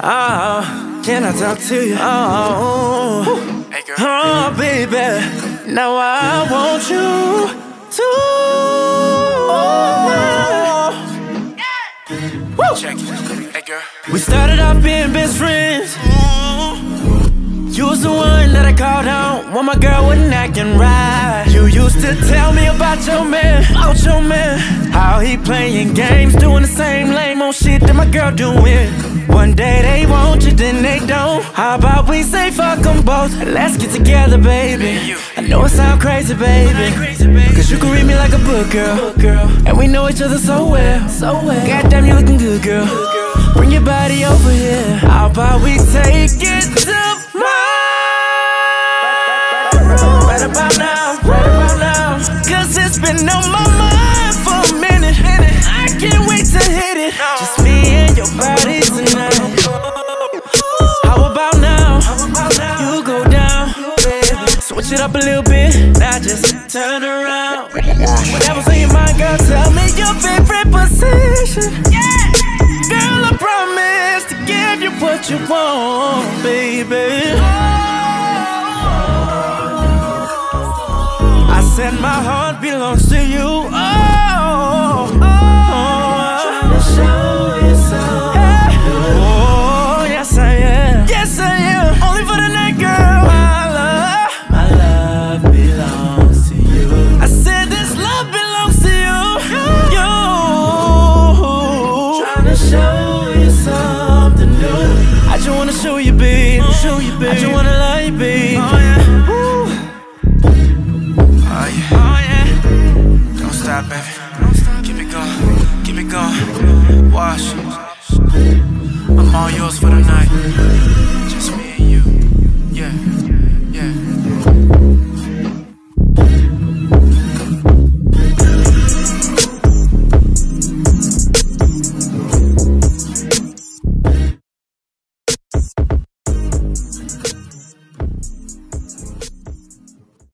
Oh, can I talk to you? Oh, Hey girl. oh, baby. Now I want you to. Check it. Hey girl. We started off being best friends. You was the one that I called on when my girl wasn't acting right. You used to tell me about your man, how he playing games, doing the same lame old shit that my girl doing. One day they want you, then they don't. How about we say fuck them both? Let's get together, baby. I know it sound crazy, baby, cause you can read me like a book, girl. And we know each other so well. Goddamn, you looking good, girl. Bring your body over here. How about we take it to right about now, cause it's been on my mind for a minute. I can't wait to hit it. Just me and your body tonight. How about now? You go down, baby. Switch it up a little bit. Now just turn around. Whatever's on your mind, girl, tell me your favorite position. Girl, I promise to give you what you want, baby. I said my heart belongs to you. Trying to show you something. Oh, yes I am. Yes I am. Only for the night, girl. My love belongs to you. I said this love belongs to you. You. Trying to show you something new. I just wanna show you, babe. I just wanna love you, babe. Oh yeah. Oh yeah. Don't stop, baby. Keep it going. Watch. I'm all yours for the night.